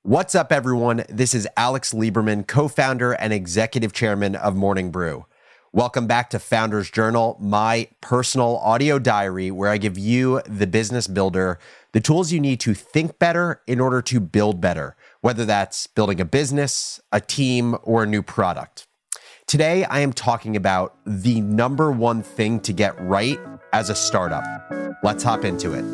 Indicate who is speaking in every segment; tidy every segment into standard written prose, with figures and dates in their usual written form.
Speaker 1: What's up, everyone? This is Alex Lieberman, co-founder and executive chairman of Morning Brew. Welcome back to Founders Journal, my personal audio diary where I give you, the business builder, the tools you need to think better in order to build better, whether that's building a business, a team, or a new product. Today, I am talking about the number one thing to get right as a startup. Let's hop into it.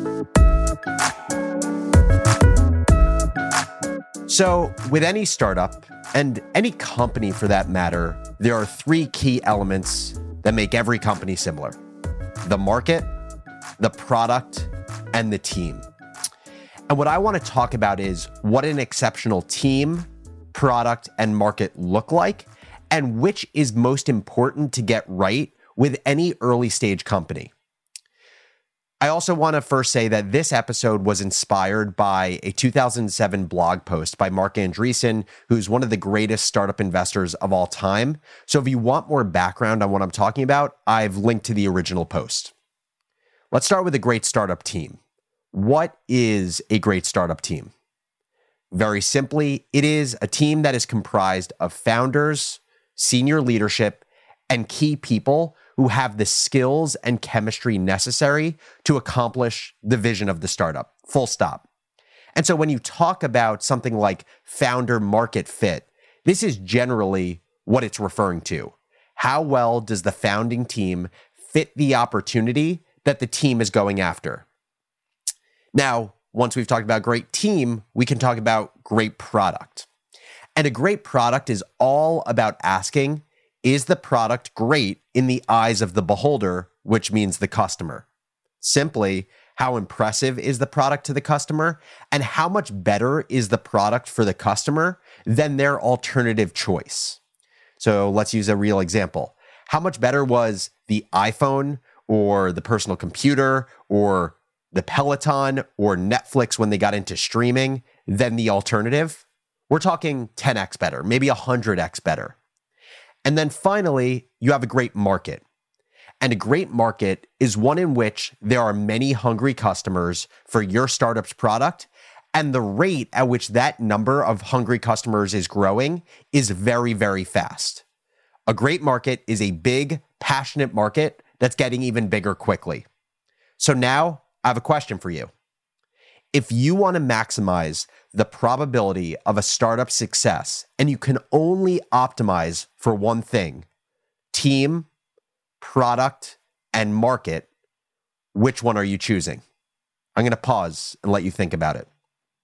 Speaker 1: So with any startup, and any company for that matter, there are three key elements that make every company similar: the market, the product, and the team. And what I want to talk about is what an exceptional team, product, and market look like, and which is most important to get right with any early stage company. I also want to first say that this episode was inspired by a 2007 blog post by Marc Andreessen, who's one of the greatest startup investors of all time. So if you want more background on what I'm talking about, I've linked to the original post. Let's start with a great startup team. What is a great startup team? Very simply, it is a team that is comprised of founders, senior leadership, and key people who have the skills and chemistry necessary to accomplish the vision of the startup, full stop. And so when you talk about something like founder market fit, this is generally what it's referring to. How well does the founding team fit the opportunity that the team is going after? Now, once we've talked about great team, we can talk about great product. And a great product is all about asking, is the product great in the eyes of the beholder, which means the customer? Simply, how impressive is the product to the customer, and how much better is the product for the customer than their alternative choice? So let's use a real example. How much better was the iPhone or the personal computer or the Peloton or Netflix when they got into streaming than the alternative? We're talking 10x better, maybe 100x better. And then finally, you have a great market. And a great market is one in which there are many hungry customers for your startup's product, and the rate at which that number of hungry customers is growing is very, very fast. A great market is a big, passionate market that's getting even bigger quickly. So now, I have a question for you. If you want to maximize the probability of a startup success, and you can only optimize for one thing, team, product, and market, which one are you choosing? I'm going to pause and let you think about it.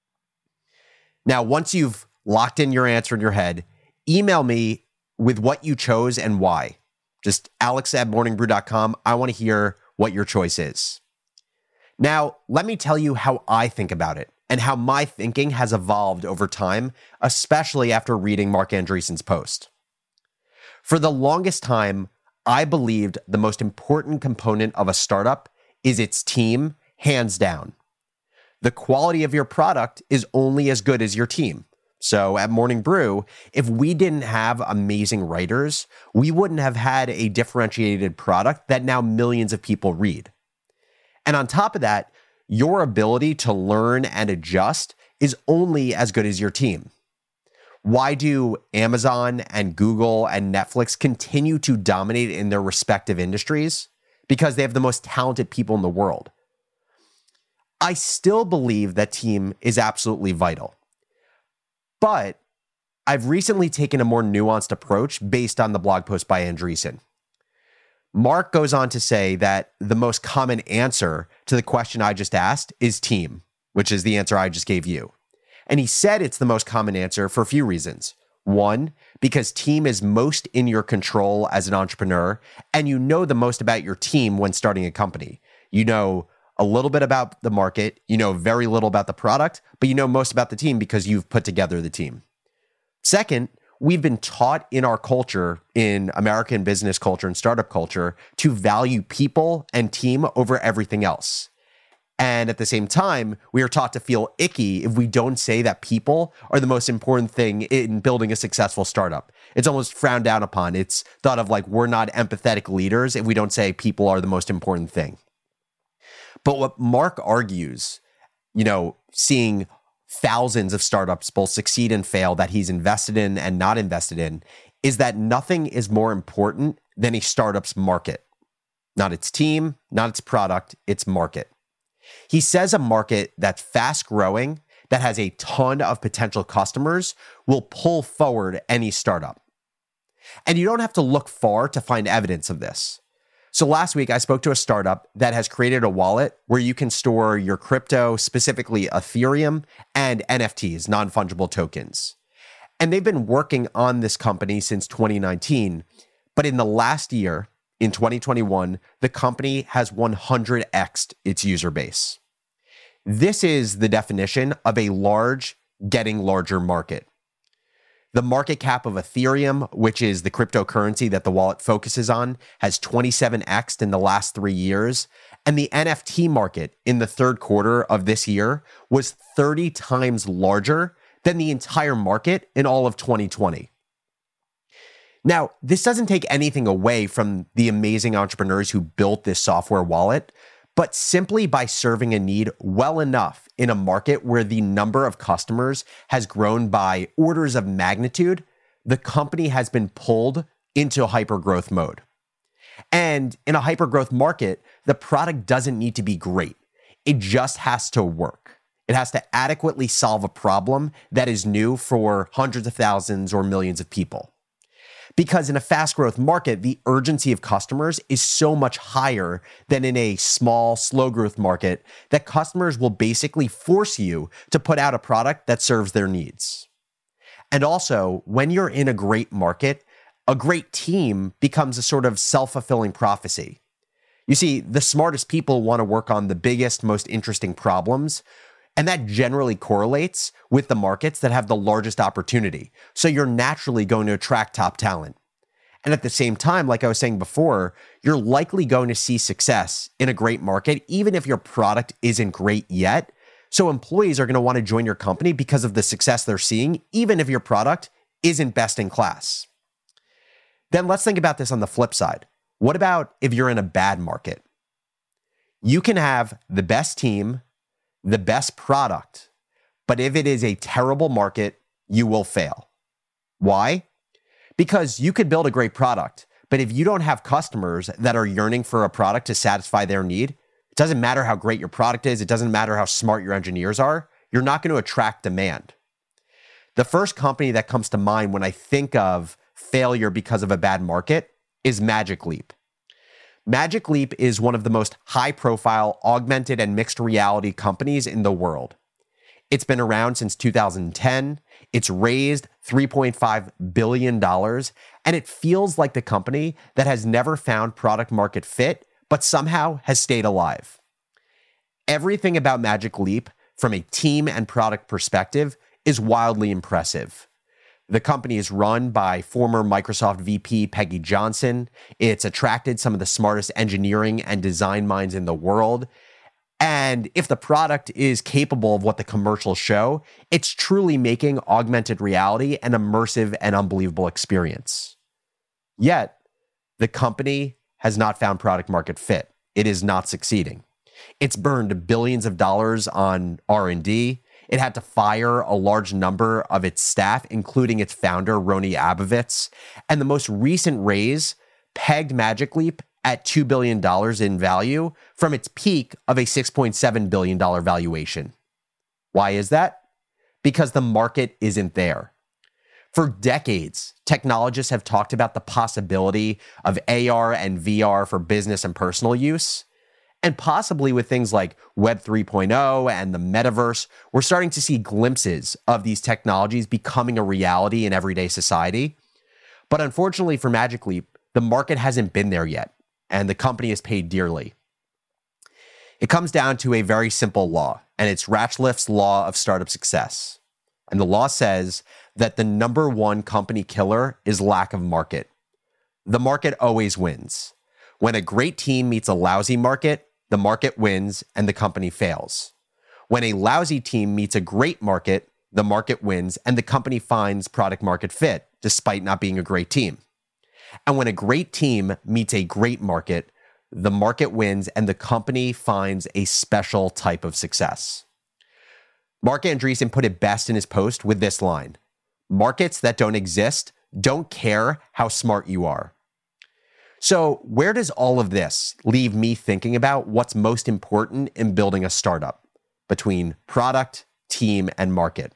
Speaker 1: Now, once you've locked in your answer in your head, email me with what you chose and why. Just alex@morningbrew.com. I want to hear what your choice is. Now, let me tell you how I think about it and how my thinking has evolved over time, especially after reading Marc Andreessen's post. For the longest time, I believed the most important component of a startup is its team, hands down. The quality of your product is only as good as your team. So at Morning Brew, if we didn't have amazing writers, we wouldn't have had a differentiated product that now millions of people read. And on top of that, your ability to learn and adjust is only as good as your team. Why do Amazon and Google and Netflix continue to dominate in their respective industries? Because they have the most talented people in the world. I still believe that team is absolutely vital. But I've recently taken a more nuanced approach based on the blog post by Andreessen. Marc goes on to say that the most common answer to the question I just asked is team, which is the answer I just gave you. And he said it's the most common answer for a few reasons. One, because team is most in your control as an entrepreneur, and you know the most about your team when starting a company. You know a little bit about the market, you know very little about the product, but you know most about the team because you've put together the team. Second, we've been taught in our culture, in American business culture and startup culture, to value people and team over everything else. And at the same time, we are taught to feel icky if we don't say that people are the most important thing in building a successful startup. It's almost frowned down upon. It's thought of like we're not empathetic leaders if we don't say people are the most important thing. But what Marc argues, seeing thousands of startups both succeed and fail that he's invested in and not invested in is that nothing is more important than a startup's market. Not its team, not its product, its market. He says a market that's fast growing, that has a ton of potential customers, will pull forward any startup. And you don't have to look far to find evidence of this. So last week, I spoke to a startup that has created a wallet where you can store your crypto, specifically Ethereum, and NFTs, non-fungible tokens. And they've been working on this company since 2019. But in the last year, in 2021, the company has 100x'd its user base. This is the definition of a large, getting larger market. The market cap of Ethereum, which is the cryptocurrency that the wallet focuses on, has 27x'd in the last 3 years. And the NFT market in the third quarter of this year was 30 times larger than the entire market in all of 2020. Now, this doesn't take anything away from the amazing entrepreneurs who built this software wallet, but simply by serving a need well enough in a market where the number of customers has grown by orders of magnitude, the company has been pulled into hypergrowth mode. And in a hypergrowth market, the product doesn't need to be great. It just has to work. It has to adequately solve a problem that is new for hundreds of thousands or millions of people. Because in a fast growth market, the urgency of customers is so much higher than in a small, slow growth market that customers will basically force you to put out a product that serves their needs. And also, when you're in a great market, a great team becomes a sort of self-fulfilling prophecy. You see, the smartest people want to work on the biggest, most interesting problems, and that generally correlates with the markets that have the largest opportunity. So you're naturally going to attract top talent. And at the same time, like I was saying before, you're likely going to see success in a great market, even if your product isn't great yet. So employees are going to want to join your company because of the success they're seeing, even if your product isn't best in class. Then let's think about this on the flip side. What about if you're in a bad market? You can have the best team, the best product, but if it is a terrible market, you will fail. Why? Because you could build a great product, but if you don't have customers that are yearning for a product to satisfy their need, it doesn't matter how great your product is, it doesn't matter how smart your engineers are, you're not going to attract demand. The first company that comes to mind when I think of failure because of a bad market is Magic Leap. Magic Leap is one of the most high-profile augmented and mixed reality companies in the world. It's been around since 2010. It's raised $3.5 billion, and it feels like the company that has never found product market fit, but somehow has stayed alive. Everything about Magic Leap, from a team and product perspective, is wildly impressive. The company is run by former Microsoft VP Peggy Johnson. It's attracted some of the smartest engineering and design minds in the world. And if the product is capable of what the commercials show, it's truly making augmented reality an immersive and unbelievable experience. Yet, the company has not found product market fit. It is not succeeding. It's burned billions of dollars on R&D. It had to fire a large number of its staff, including its founder, Rony Abovitz. And the most recent raise pegged Magic Leap at $2 billion in value from its peak of a $6.7 billion valuation. Why is that? Because the market isn't there. For decades, technologists have talked about the possibility of AR and VR for business and personal use. And possibly with things like Web 3.0 and the metaverse, we're starting to see glimpses of these technologies becoming a reality in everyday society. But unfortunately for Magic Leap, the market hasn't been there yet, and the company has paid dearly. It comes down to a very simple law, and it's Ratcliffe's law of startup success. And the law says that the number one company killer is lack of market. The market always wins. When a great team meets a lousy market, the market wins and the company fails. When a lousy team meets a great market, the market wins and the company finds product market fit, despite not being a great team. And when a great team meets a great market, the market wins and the company finds a special type of success. Marc Andreessen put it best in his post with this line: markets that don't exist don't care how smart you are. So where does all of this leave me thinking about what's most important in building a startup between product, team, and market?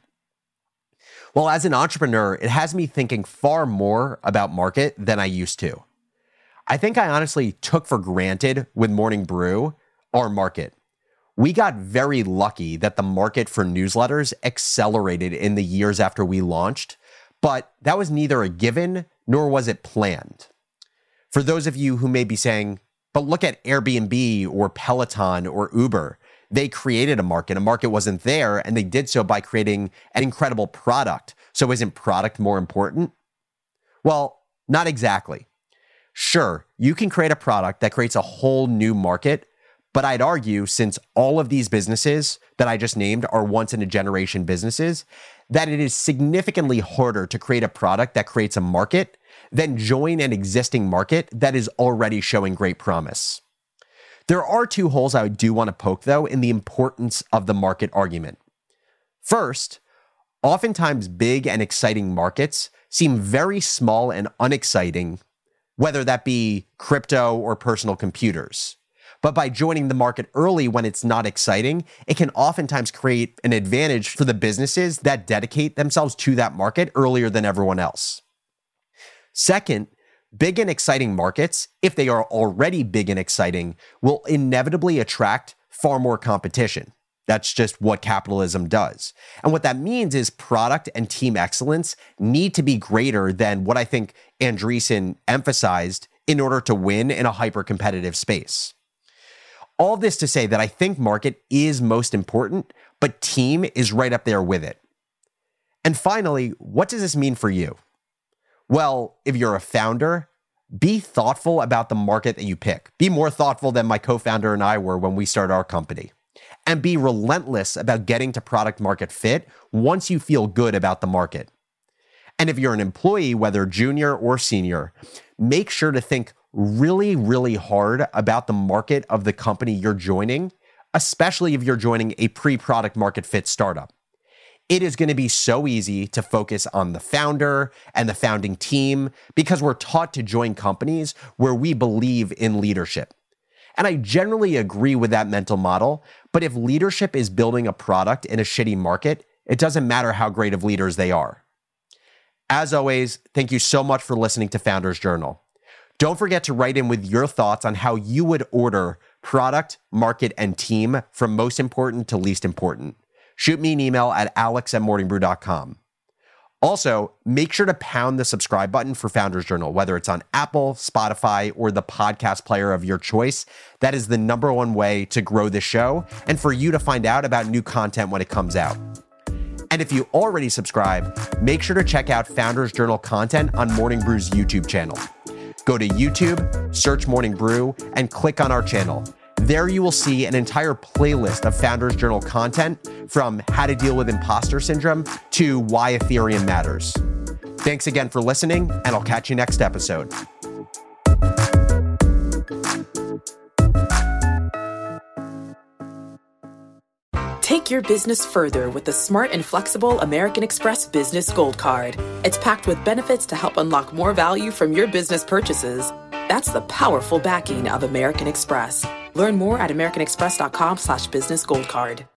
Speaker 1: Well, as an entrepreneur, it has me thinking far more about market than I used to. I think I honestly took for granted with Morning Brew our market. We got very lucky that the market for newsletters accelerated in the years after we launched, but that was neither a given nor was it planned. For those of you who may be saying, but look at Airbnb or Peloton or Uber. They created a market. A market wasn't there, and they did so by creating an incredible product. So isn't product more important? Well, not exactly. Sure, you can create a product that creates a whole new market, but I'd argue, since all of these businesses that I just named are once-in-a-generation businesses, that it is significantly harder to create a product that creates a market than join an existing market that is already showing great promise. There are two holes I do want to poke, though, in the importance of the market argument. First, oftentimes big and exciting markets seem very small and unexciting, whether that be crypto or personal computers. But by joining the market early when it's not exciting, it can oftentimes create an advantage for the businesses that dedicate themselves to that market earlier than everyone else. Second, big and exciting markets, if they are already big and exciting, will inevitably attract far more competition. That's just what capitalism does. And what that means is product and team excellence need to be greater than what I think Andreessen emphasized in order to win in a hyper-competitive space. All this to say that I think market is most important, but team is right up there with it. And finally, what does this mean for you? Well, if you're a founder, be thoughtful about the market that you pick. Be more thoughtful than my co-founder and I were when we started our company. And be relentless about getting to product market fit once you feel good about the market. And if you're an employee, whether junior or senior, make sure to think really, really hard about the market of the company you're joining, especially if you're joining a pre-product market fit startup. It is going to be so easy to focus on the founder and the founding team because we're taught to join companies where we believe in leadership. And I generally agree with that mental model, but if leadership is building a product in a shitty market, it doesn't matter how great of leaders they are. As always, thank you so much for listening to Founders Journal. Don't forget to write in with your thoughts on how you would order product, market, and team from most important to least important. Shoot me an email at alex@morningbrew.com. Also, make sure to pound the subscribe button for Founders Journal, whether it's on Apple, Spotify, or the podcast player of your choice. That is the number one way to grow the show and for you to find out about new content when it comes out. And if you already subscribe, make sure to check out Founders Journal content on Morning Brew's YouTube channel. Go to YouTube, search Morning Brew, and click on our channel. There you will see an entire playlist of Founders Journal content, from how to deal with imposter syndrome to why Ethereum matters. Thanks again for listening, and I'll catch you next episode.
Speaker 2: Take your business further with the smart and flexible American Express Business Gold Card. It's packed with benefits to help unlock more value from your business purchases. That's the powerful backing of American Express. Learn more at americanexpress.com/businessgoldcard.